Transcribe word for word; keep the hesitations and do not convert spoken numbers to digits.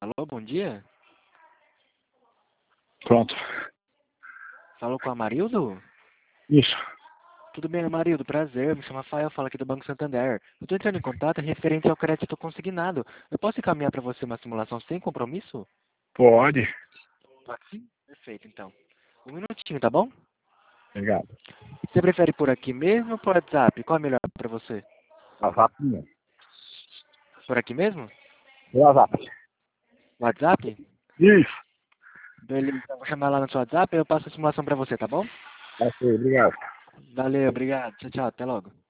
Alô, bom dia. Pronto. Falou com a Amarildo? Isso. Tudo bem, Amarildo? Prazer, me chamo Rafael, falo aqui do Banco Santander. Eu estou entrando em contato referente ao crédito consignado. Eu posso encaminhar para você uma simulação sem compromisso? Pode. Pode sim. Perfeito, então. Um minutinho, tá bom? Obrigado. Você prefere por aqui mesmo ou por WhatsApp? Qual é melhor para você? WhatsApp minha. Por aqui mesmo? WhatsApp. WhatsApp? Isso. Beleza, então vou chamar lá no seu WhatsApp e eu passo a simulação para você, tá bom? Ok, obrigado. Valeu, obrigado. Tchau, tchau, até logo.